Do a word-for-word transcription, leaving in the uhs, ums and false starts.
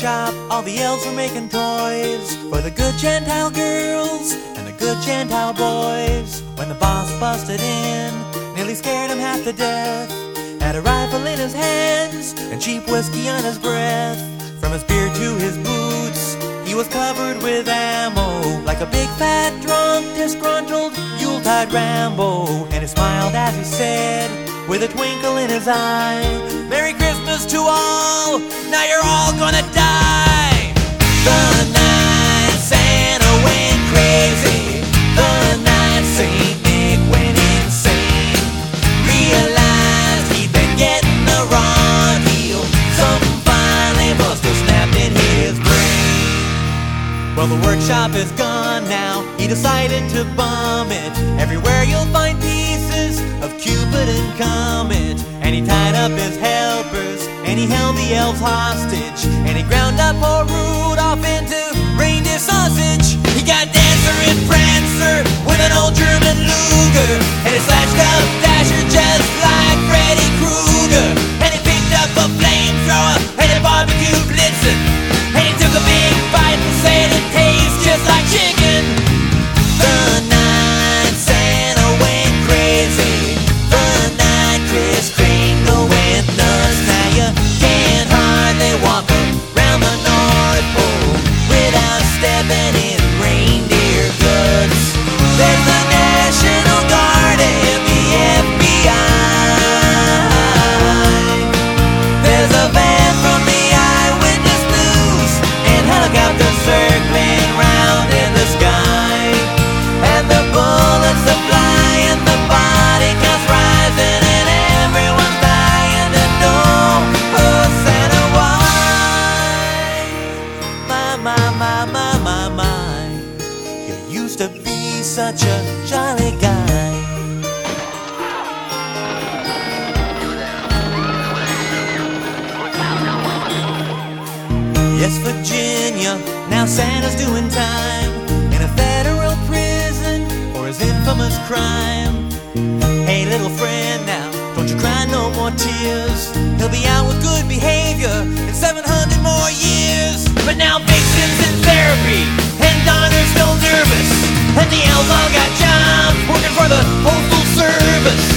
workshop, all the elves were making toys for the good Gentile girls and the good Gentile boys. When the boss busted in, nearly scared him half to death, had a rifle in his hands and cheap whiskey on his breath. From his beard to his boots, he was covered with ammo, like a big fat drunk, disgruntled Yuletide Rambo. And he smiled as he said, with a twinkle in his eye, "Merry Christmas to all, now you're all gonna die." The night Santa went crazy, the night Saint Nick went insane, realized he'd been getting the wrong deal. Something finally must have snapped in his brain. Well, the workshop is gone now, he decided to bomb it. Everywhere you'll find pieces of Cupid and Comet. And he tied up his helpers, and he held the elves hostage, and he ground up poor Rudolph into reindeer sausage. He got Dancer and Prancer with an old German Luger, and he slashed up Dasher just like Freddy Krueger. And he picked up a flamethrower, and he barbecued Blitzen, and he took a big bite and said it tastes just like chicken. The night Santa went crazy, the night Kris Kringle went nuts. Now you can't hardly walk around the North Pole without stepping in reindeer guts. There's the National Guard and the F B I. There's a van from the Eyewitness News and helicopters circling round in the sky, and the bullets are flying, the body counts rising, and everyone's dying to know, oh Santa, why? My, my, my, my, my, my, you used to be such a jolly guy. Yes, Virginia, now Santa's doing time in a federal prison for his infamous crime. Hey, little friend, now don't you cry no more tears. He'll be out with good behavior in seven hundred more years. But now Vixen's in therapy and Donner's still nervous, and the elves all got jobs working for the Postal Service.